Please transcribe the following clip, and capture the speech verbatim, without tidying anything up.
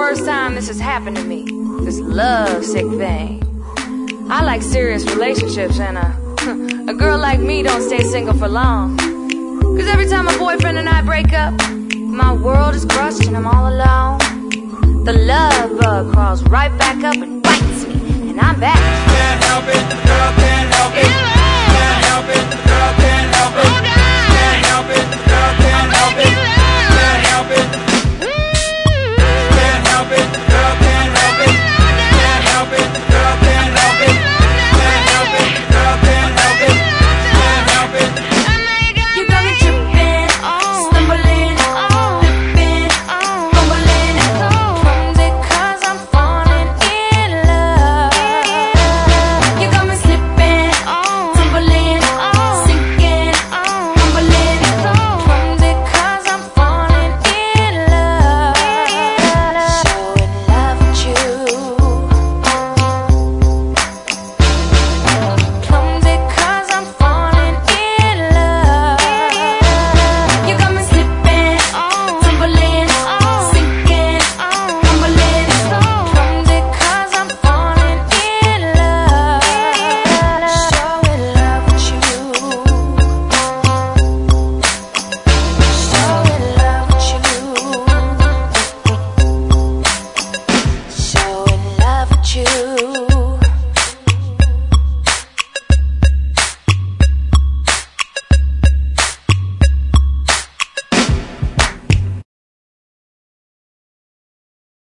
first time this has happened to me. This love sick thing. I like serious relationships, and a, a girl like me don't stay single for long. Cause every time my boyfriend and I break up, my world is crushed and I'm all alone. The love bug crawls right back up and bites me, and I'm back. Can't help it, the girl can't help it. Can't help it, the girl can't help it. Can't help it, the girl can't help it.